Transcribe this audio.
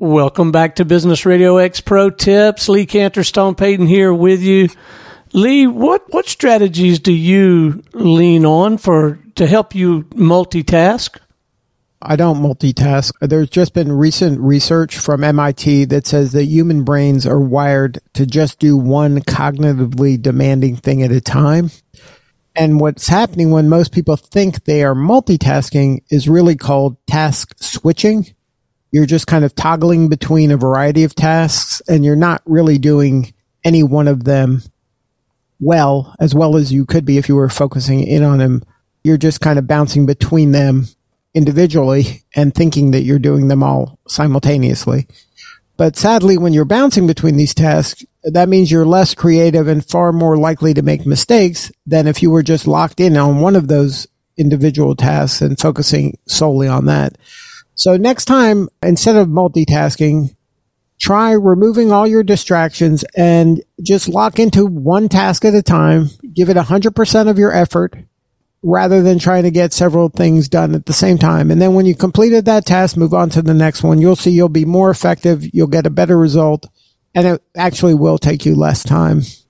Welcome back to Business Radio X Pro Tips. Lee Cantor-Stone Payton here with you. Lee, what strategies do you lean on to help you multitask? I don't multitask. There's just been recent research from MIT that says that human brains are wired to just do one cognitively demanding thing at a time. And what's happening when most people think they are multitasking is really called task switching. You're just kind of toggling between a variety of tasks, and you're not really doing any one of them well as you could be if you were focusing in on them. You're just kind of bouncing between them individually and thinking that you're doing them all simultaneously. But sadly, when you're bouncing between these tasks, that means you're less creative and far more likely to make mistakes than if you were just locked in on one of those individual tasks and focusing solely on that. So next time, instead of multitasking, try removing all your distractions and just lock into one task at a time. Give it 100% of your effort rather than trying to get several things done at the same time. And then when you completed that task, move on to the next one. You'll see you'll be more effective. You'll get a better result, and it actually will take you less time.